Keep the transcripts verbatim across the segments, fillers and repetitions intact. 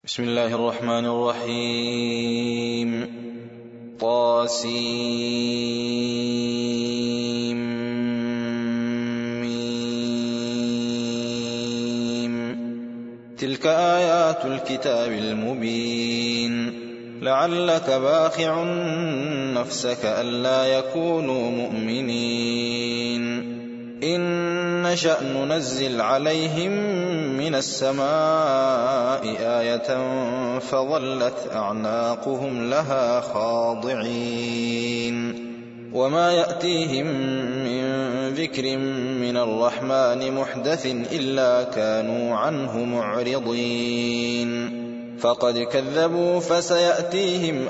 بسم الله الرحمن الرحيم. طاسيم تلك آيات الكتاب المبين لعلك باخع نفسك ألا يكونوا مؤمنين إن نشأ ننزل عليهم من السماء آية فظلت أعناقهم لها خاضعين وما يأتيهم من ذكر من الرحمن محدث إلا كانوا عنه معرضين فقد كذبوا فسيأتيهم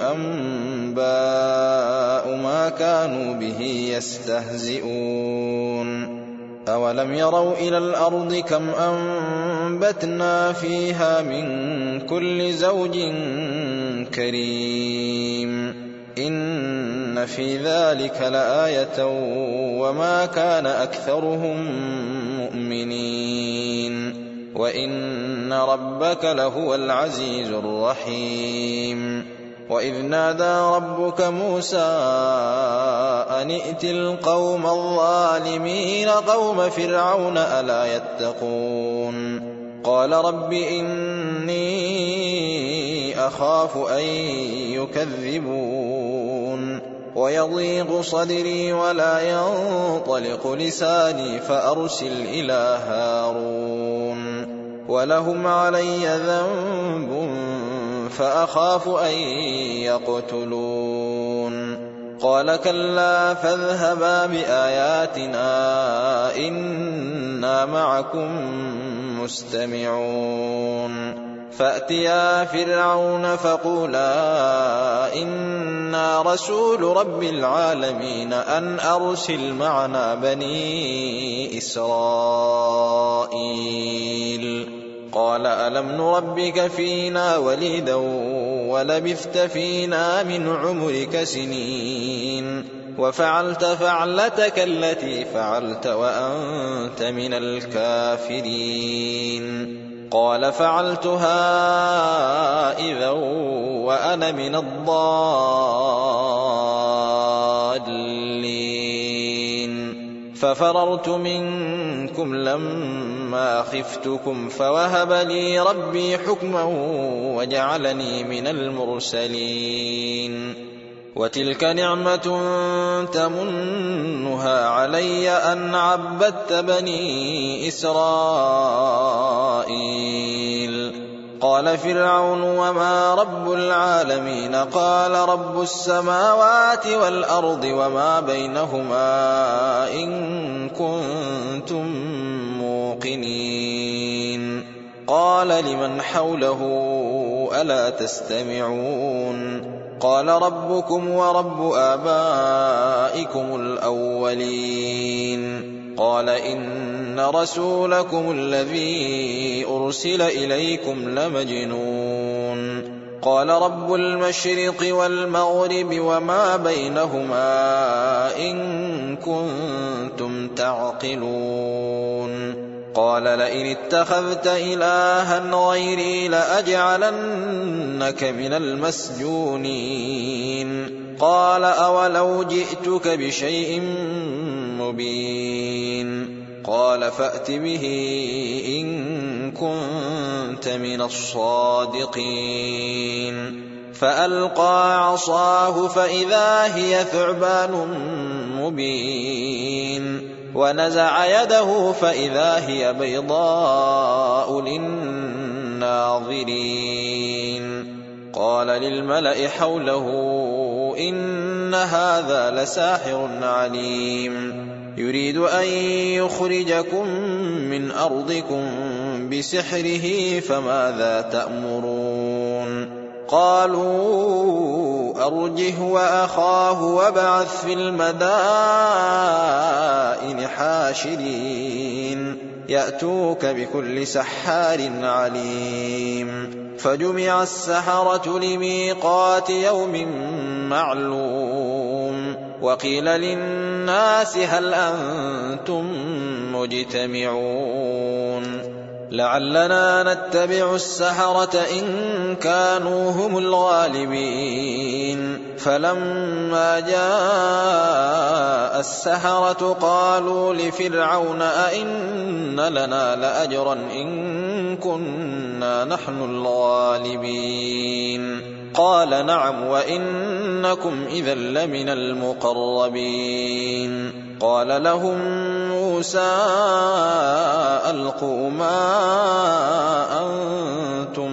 أنباء ما كانوا به يستهزئون أولم يروا إلى الأرض كم أنبتنا فيها من كل زوج كريم إن في ذلك لآية وما كان أكثرهم مؤمنين وإن ربك لهو العزيز الرحيم وإذ نادى ربك موسى أن ائت القوم الظالمين قوم فرعون ألا يتقون قال رب إني أخاف أن يكذبون ويضيق صدري ولا ينطلق لساني فأرسل إلى هارون ولهم علي ذنب فأخاف أن يقتلون قال كلا فاذهبا بآياتنا إنا معكم مستمعون فأتيا فرعون فقولا إنا رسول رب العالمين أن أرسل معنا بني إسرائيل قال ألم نربك فينا وليدا ولبثت فينا من عمرك سنين وفعلت فعلتك التي فعلت وأنت من الكافرين قال فعلتها إذا وأنا من الضالين ففررت منكم لما خفتكم فوهب لي ربي حكما وجعلني من المرسلين وتلك نعمة تمنها علي أن عبدت بني إسرائيل قال فرعون وما رب العالمين قال رب السماوات والأرض وما بينهما إن كنتم موقنين قال لمن حوله ألا تستمعون قال ربكم ورب آبائكم الأولين قال إن رسولكم الذي أرسل إليكم لمجنون قال رب المشرق والمغرب وما بينهما إن كنتم تعقلون قال لئن اتخذت إلها غيري لأجعلنك من المسجونين قال أولو جئتك بشيء مبين قال فأت به إن كنت من الصادقين فألقى عصاه فإذا هي ثعبان مبين ونزع يده فإذا هي بيضاء للناظرين قال للملأ حوله إن هذا لساحر عليم يريد أن يخرجكم من أرضكم بسحره فماذا تأمرون قالوا أرجه وأخاه وابعث في المدائن حاشرين يأتوك بكل سحار عليم فجمع السحرة لميقات يوم معلوم وقيل للناس هل أنتم مجتمعون لعلنا نتبع السحرة إن كانوا هم الغالبين فلما جاء السحرة قالوا لفرعون أئن لنا لأجرا إن كنا نحن الغالبين قال نعم وإنكم إذا لمن المقربين قال لهم موسى ألقوا ما أنتم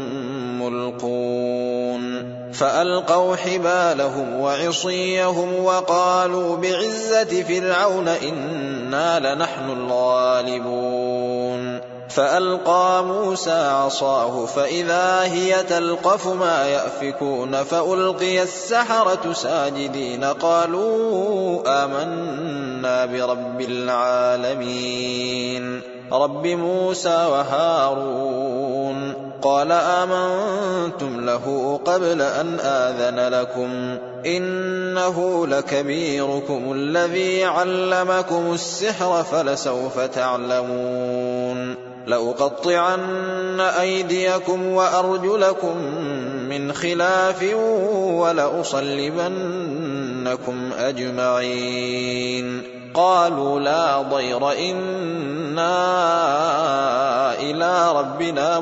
ملقون فألقوا حبالهم وعصيهم وقالوا بعزة فرعون إنا لنحن الغالبون فألقى موسى عصاه فإذا هي تلقف ما يأفكون فألقي السحرة ساجدين قالوا آمنا برب العالمين رب موسى وهارون قال آمنتم له قبل أن آذن لكم إنه لكبيركم الذي علمكم السحر فلسوف تعلمون لأقطعن أيديكم وأرجلكم من خلاف ولأصلبنكم أجمعين قالوا لا ضير إنا إلى ربنا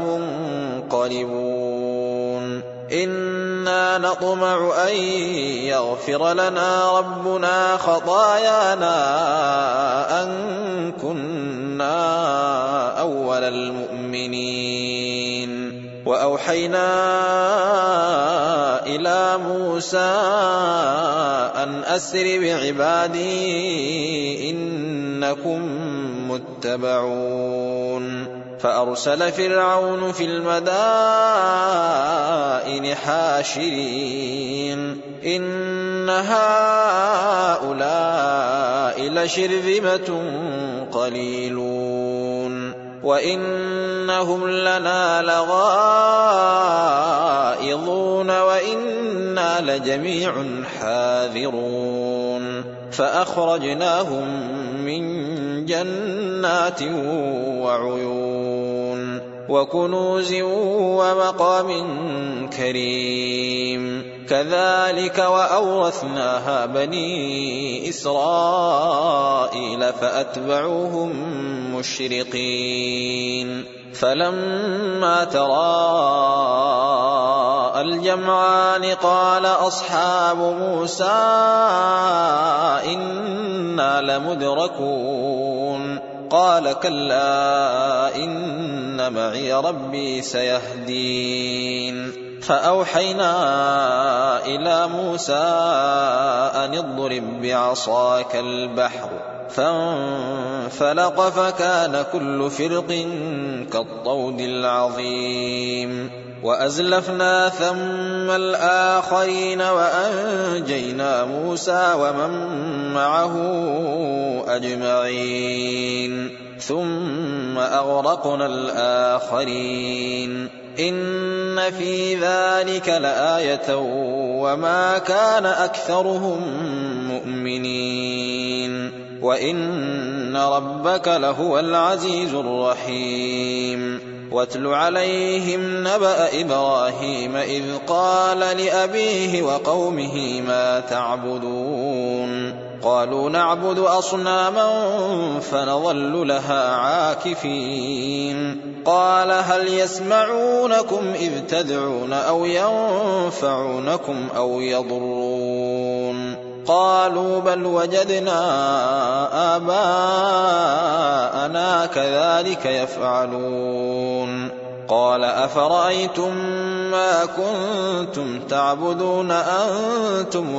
منقلبون إنا نطمع أن يغفر لنا ربنا خطايانا أن كنا أول المؤمنين وأوحينا إلى موسى أن أسر بعبادي إنكم متبعون فأرسل فرعون في المدائن حاشرين إن هؤلاء لشرذمة قليلون وإنهم لنا لغائظون وإنا لجميع حاذرون فأخرجناهم من جنات وعيون وكنوز ومقام كريم كذلك وأورثناها بني إسرائيل فأتبعوهم مشرقين فلما تراءى الجمعان قال أصحاب موسى إنا لمدركون قال كلا إن معي ربي سيهدين فأوحينا إلى موسى أن اضرب بعصاك البحر فانفلق فكان كل فرق كالطود العظيم وأزلفنا ثم الآخرين وأنجينا موسى ومن معه أجمعين ثم أغرقنا الآخرين إن في ذلك لآية وما كان أكثرهم مؤمنين وإن ربك لهو العزيز الرحيم واتل عليهم نبأ إبراهيم إذ قال لأبيه وقومه ما تعبدون قالوا نعبد أصناما فنظل لها عاكفين قال هل يسمعونكم إذ تدعون أو ينفعونكم أو يضرون قالوا بل وجدنا آباءنا كذلك يفعلون قال أفرأيتم ما كنتم تعبدون أنتم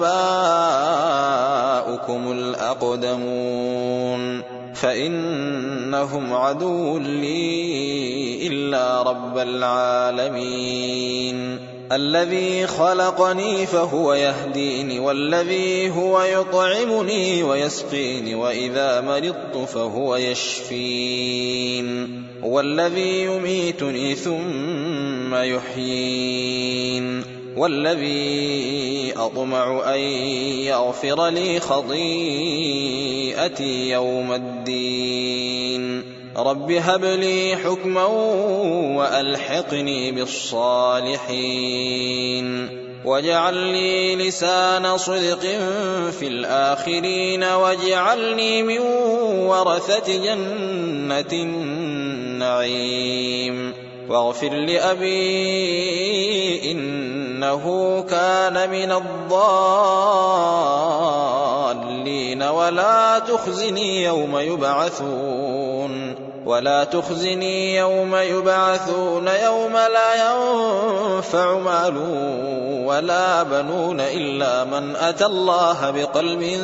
وآباؤكم الأقدمون فإنهم عدو لي إلا رب العالمين الذي خلقني فهو يهديني والذي هو يطعمني ويسقيني وإذا مرضت فهو يشفين والذي يميتني ثم يحيين والذي أطمع أن يغفر لي خطيئتي يوم الدين رب هب لي حكما وألحقني بالصالحين واجعل لي لسان صدق في الآخرين واجعلني من ورثة جنة النعيم واغفر لأبي إنه كان من الضالين ولا تخزني يوم يبعثون ولا تخزني يوم يبعثون يوم لا ينفع مال ولا بنون إلا من أتى الله بقلب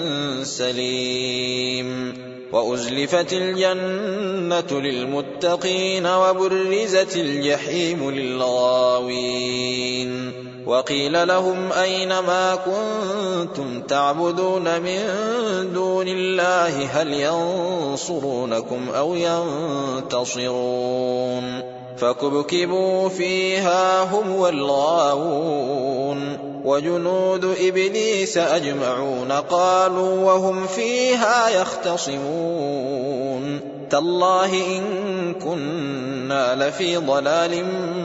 سليم وأزلفت الجنة للمتقين وبرزت الجحيم للغاوين وقيل لهم أين ما كنتم تعبدون من دون الله هل ينصرونكم أو ينتصرون فكبكبوا فيها هم والغاوون وجنود إبليس أجمعون قالوا وهم فيها يختصمون تالله إن كنا لفي ضلال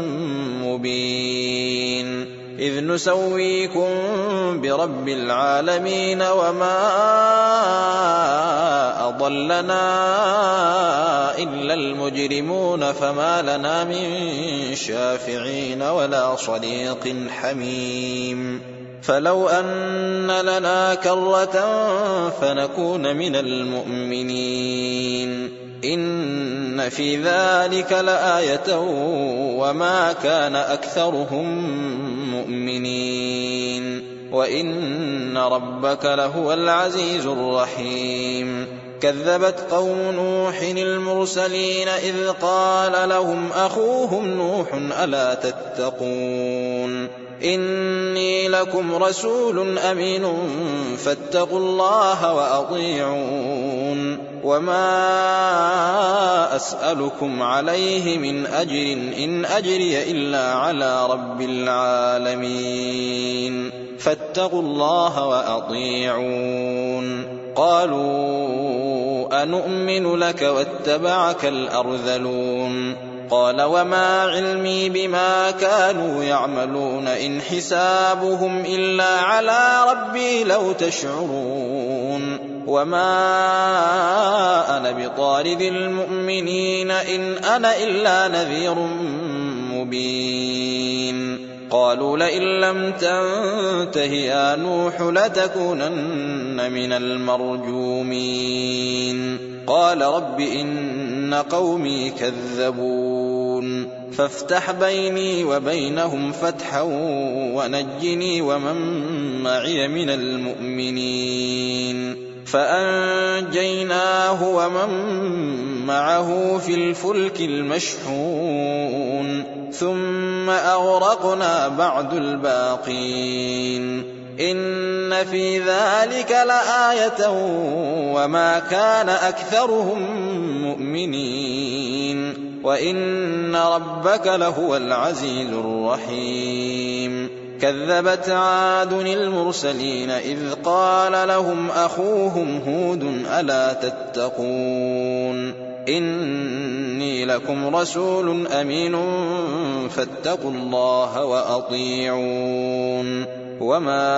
مبين إذ نسويكم برب العالمين وما أضلنا إلا المجرمون فما لنا من شافعين ولا صديق حميم فلو أن لنا كرة فنكون من المؤمنين إن في ذلك لآية وما كان أكثرهم مؤمنين وإن ربك لهو العزيز الرحيم كذبت قوم نوح المرسلين إذ قال لهم أخوهم نوح ألا تتقون إني لكم رسول أمين فاتقوا الله وأطيعون وما أسألكم عليه من أجر إن أجري إلا على رب العالمين فاتقوا الله وأطيعون قالوا أنؤمن لك واتبعك الأرذلون قال وما علمي بما كانوا يعملون إن حسابهم إلا على ربي لو تشعرون وما أنا بطارد المؤمنين إن أنا إلا نذير مبين قالوا لئن لم تنته يا نوح لتكونن من المرجومين قال رب إن قومي كذبون فافتح بيني وبينهم فتحا ونجني ومن معي من المؤمنين فأنجيناه ومن معه في الفلك المشحون ثم أغرقنا بعد الباقين إن في ذلك لآية وما كان أكثرهم مؤمنين وإن ربك لهو العزيز الرحيم كذبت عاد المرسلين إذ قال لهم أخوهم هود ألا تتقون إني لكم رسول أمين فاتقوا الله وأطيعون وما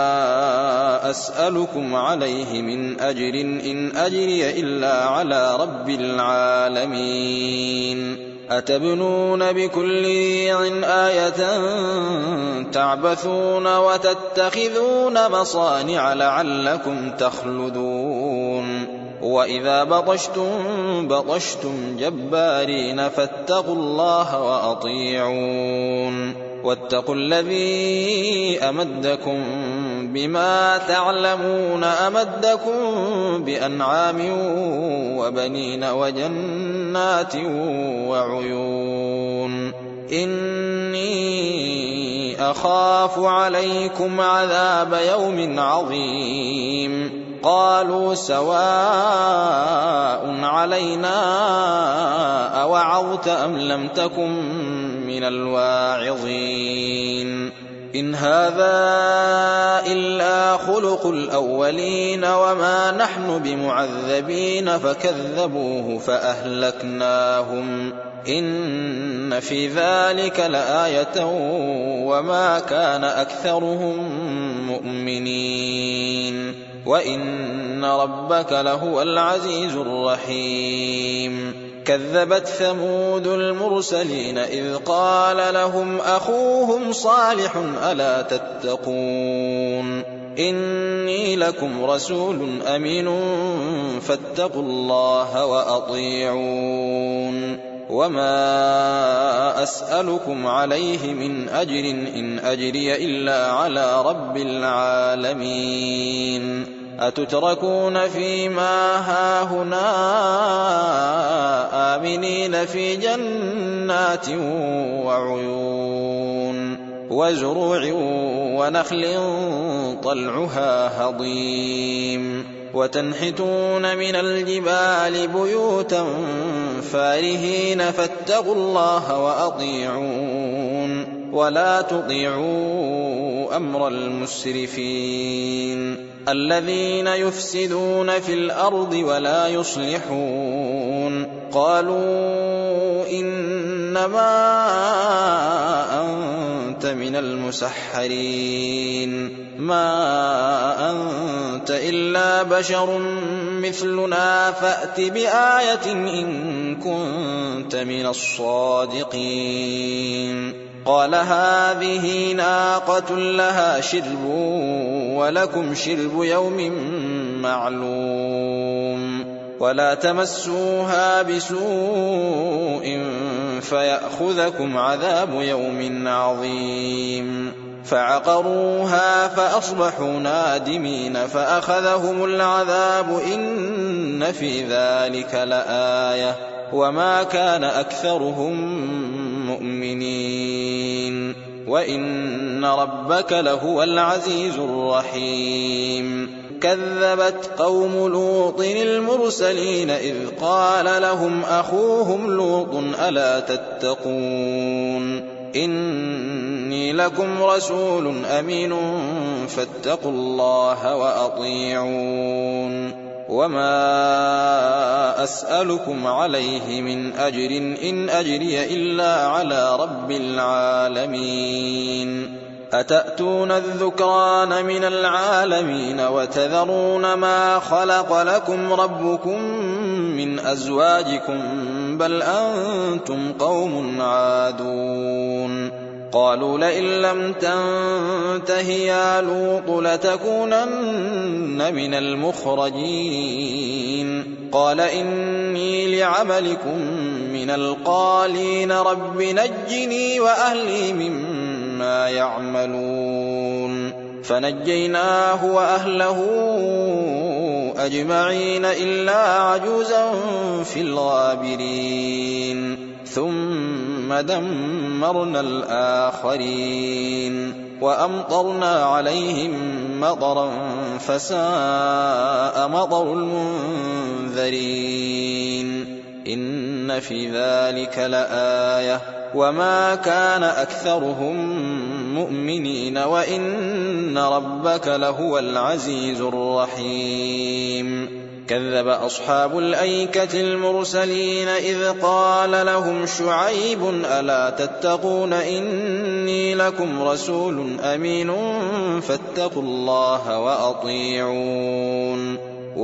أسألكم عليه من أجر إن أجري إلا على رب العالمين أتبنون بكل ريع آية تعبثون وتتخذون مصانع لعلكم تخلدون وإذا بطشتم بطشتم جبارين فاتقوا الله وأطيعون واتقوا الذي أمدكم بما تعلمون أمدكم بأنعام وبنين وجنات وعيون إني أخاف عليكم عذاب يوم عظيم قالوا سواء علينا أوعظت أم لم تكن من الواعظين إن هذا إلا خُلُقُ الْأَوَّلِينَ وَمَا نَحْنُ بِمُعَذَّبِينَ فَكَذَّبُوهُ فَأَهْلَكْنَاهُمْ إِنَّ فِي ذَلِكَ لَآيَةً وَمَا كَانَ أَكْثَرُهُم مُّؤْمِنِينَ وَإِنَّ رَبَّكَ لَهُوَ الْعَزِيزُ الرَّحِيمُ كَذَّبَتْ ثَمُودُ الْمُرْسَلِينَ إِذْ قَالَ لَهُمْ أَخُوهُمْ صَالِحٌ أَلَا تَتَّقُونَ إِنِّي لَكُمْ رَسُولٌ أَمِينٌ فَاتَّقُوا اللَّهَ وَأَطِيعُونِ وَمَا أَسْأَلُكُمْ عَلَيْهِ مِنْ أَجْرٍ إِنْ أَجْرِيَ إِلَّا عَلَى رَبِّ الْعَالَمِينَ أَتُتْرَكُونَ فِيمَا هَاهُنَا آمِنِينَ فِي جَنَّاتٍ وَعُيُونٍ وَزُرُوعٍ وَنَخْلٍ طَلْعُهَا هَضِيمٌ وَتَنْحِتُونَ مِنَ الْجِبَالِ بُيُوتًا فَارِهِينَ فَاتَّقُوا اللَّهَ وَأَطِيعُونِ وَلَا تُطِيعُوا أَمْرَ الْمُسْرِفِينَ الَّذِينَ يُفْسِدُونَ فِي الْأَرْضِ وَلَا يُصْلِحُونَ قَالُوا إِنَّمَا أَنتَ مِنَ الْمُسَحَّرِينَ مَا أَنتَ إِلَّا بَشَرٌ مِثْلُنَا فَأْتِ بِآيَةٍ إِن كُنتَ مِنَ الصَّادِقِينَ قَالَ هَٰذِهِ نَاقَةٌ لَهَا شِرْبٌ وَلَكُمْ شِرْبُ يَوْمٍ مَّعْلُومٍ وَلَا تَمَسُّوهَا بِسُوءٍ فَيَأْخُذَكُمْ عَذَابُ يَوْمٍ عَظِيمٍ فَعَقَرُوهَا فَأَصْبَحُوا نَادِمِينَ فَأَخَذَهُمُ الْعَذَابُ إِنَّ فِي ذَلِكَ لَآيَةً وَمَا كَانَ أَكْثَرُهُم مُّؤْمِنِينَ وَإِنَّ رَبَّكَ لَهُوَ الْعَزِيزُ الرَّحِيمُ كَذَّبَتْ قَوْمُ لُوطٍ الْمُرْسَلِينَ إِذْ قَالَ لَهُمْ أَخُوهُمْ لُوطٌ أَلَا تَتَّقُونَ إِنِّي لَكُمْ رَسُولٌ أَمِينٌ فَاتَّقُوا اللَّهَ وَأَطِيعُونِ وَمَا أَسْأَلُكُمْ عَلَيْهِ مِنْ أَجْرٍ إِنْ أَجْرِيَ إِلَّا عَلَى رَبِّ الْعَالَمِينَ أَتَأْتُونَ الذُّكْرَانَ مِنَ الْعَالَمِينَ وَتَذَرُونَ مَا خَلَقَ لَكُمْ رَبُّكُم مِّنْ أَزْوَاجِكُم بَلْ أَنتُمْ قَوْمٌ عَادُونَ قَالُوا لَئِن لَّمْ تَنتَهِ يَا لُوطُ لَتَكُونَنَّ مِنَ الْمُخْرَجِينَ قَالَ إِنِّي لِعَمَلِكُم مِّنَ الْقَالِينَ رَبِّ نَجِّنِي وَأَهْلِي مِمَّا يَعْمَلُونَ فَنَجَّيْنَاهُ وَأَهْلَهُ أَجْمَعِينَ إِلَّا عَجُوزًا فِي الْغَابِرِينَ ثُمَّ دَمَّرْنَا الْآخَرِينَ وَأَمْطَرْنَا عَلَيْهِم مَّطَرًا فَسَاءَ مَطَرُ الْمُنذَرِينَ إِنَّ فِي ذَلِكَ لَآيَةً وَمَا كَانَ أَكْثَرُهُم مُّؤْمِنِينَ وَإِنَّ رَبَّكَ لَهُوَ الْعَزِيزُ الرَّحِيمُ كَذَّبَ أَصْحَابُ الْأَيْكَةِ الْمُرْسَلِينَ إِذْ قَالَ لَهُمْ شُعَيْبٌ أَلَا تَتَّقُونَ إِنِّي لَكُمْ رَسُولٌ أَمِينٌ فَاتَّقُوا اللَّهَ وَأَطِيعُونِ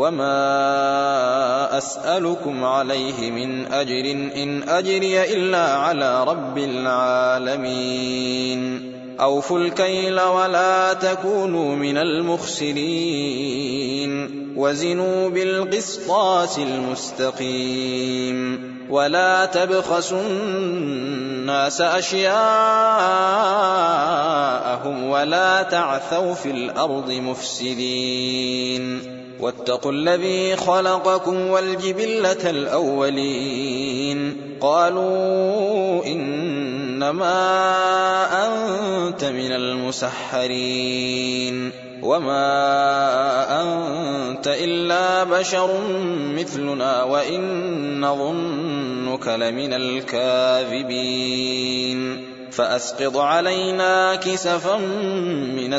وَمَا أَسْأَلُكُمْ عَلَيْهِ مِنْ أَجْرٍ إِنْ أَجْرِيَ إِلَّا عَلَى رَبِّ الْعَالَمِينَ أَوْفُوا الْكَيْلَ وَلَا تَكُونُوا مِنَ الْمُخْسِرِينَ وَزِنُوا بِالْقِسْطَاسِ الْمُسْتَقِيمِ وَلَا تَبْخَسُوا النَّاسَ أَشْيَاءَهُمْ وَلَا تَعْثَوْا فِي الْأَرْضِ مُفْسِدِينَ وَاتَّقُوا الَّذِي خَلَقَكُمْ وَالْجِبِلَّةَ الْأَوَّلِينَ قَالُوا إِنَّمَا أَنتَ مِنَ الْمُسَحَّرِينَ وَمَا أَنتَ إِلَّا بَشَرٌ مِثْلُنَا وَإِن نَّظُنُّكَ لَمِنَ الْكَاذِبِينَ فأسقط علينا كسفا من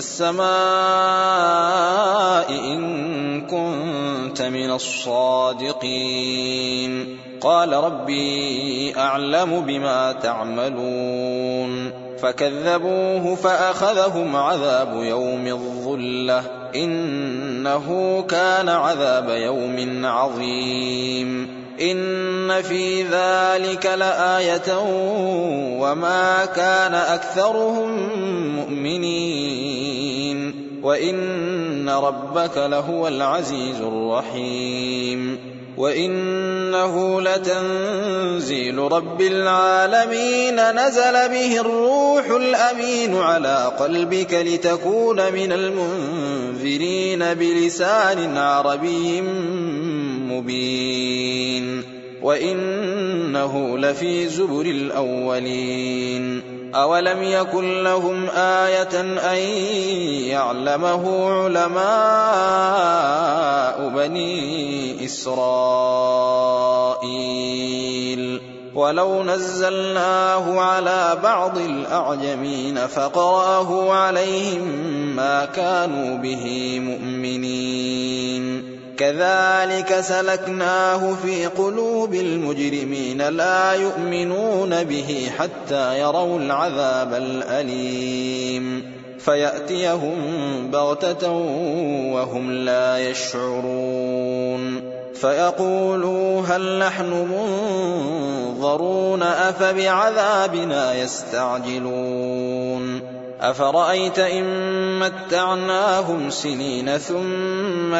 السماء إن كنت من الصادقين قال ربي أعلم بما تعملون فكذبوه فأخذهم عذاب يوم الظلة إنه كان عذاب يوم عظيم إن في ذلك لآية وما كان أكثرهم مؤمنين وإن ربك لهو العزيز الرحيم وإنه لتنزيل رب العالمين نزل به الروح الأمين على قلبك لتكون من المنذرين بلسان عربي مبين وإنه لفي زبر الأولين أولم يكن لهم آية أن يعلمه علماء بني إسرائيل ولو نزلناه على بعض الأعجمين فقرأه عليهم ما كانوا به مؤمنين كذلك سلكناه في قلوب المجرمين لا يؤمنون به حتى يروا العذاب الأليم فيأتيهم بغتة وهم لا يشعرون فيقولوا هل نحن منظرون أفبعذابنا يستعجلون أفرأيت إن متعناهم سنين ثم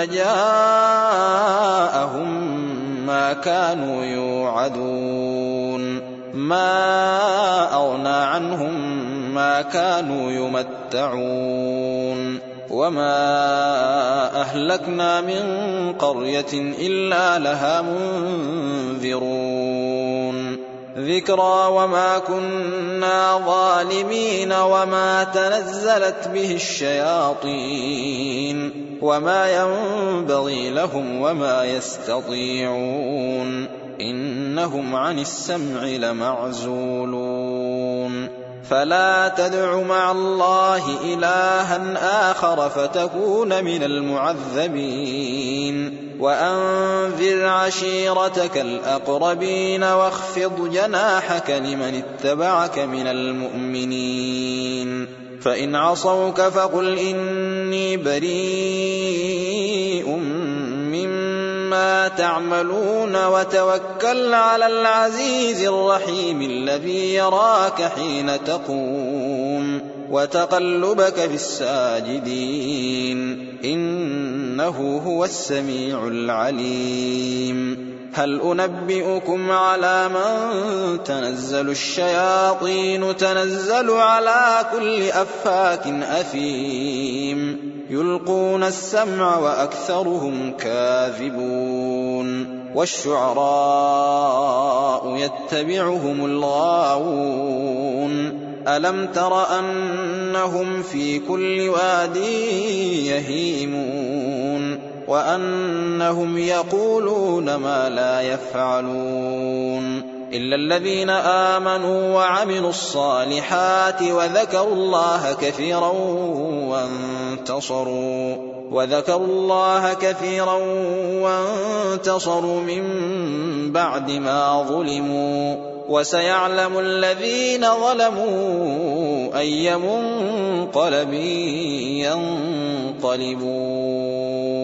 جاءهم ما كانوا يوعدون ما أغنى عنهم ما كانوا يمتعون وما أهلكنا من قرية إلا لها منذرون ذكرى وما كنا ظالمين وما تنزلت به الشياطين وما ينبغي لهم وما يستطيعون إنهم عن السمع لمعزولون فلا تدع مع الله إلها آخر فتكون من المعذبين وأنذر عشيرتك الأقربين واخفض جناحك لمن اتبعك من المؤمنين فإن عصوك فقل إني بريء مما تعملون وتوكل على العزيز الرحيم الذي يراك حين تقوم وتقلبك في الساجدين إنه هو السميع العليم هل أنبئكم على من تنزل الشياطين تنزل على كل أفاك أثيم يلقون السمع وأكثرهم كاذبون والشعراء يتبعهم الغاوون ألم تر أنهم في كل واد يهيمون وأنهم يقولون ما لا يفعلون إلا الذين آمنوا وعملوا الصالحات وذكروا الله كثيرا وانتصروا وذكروا الله كثيرا وانتصروا من بعد ما ظلموا وسيعلم الذين ظلموا أي منقلب ينقلبون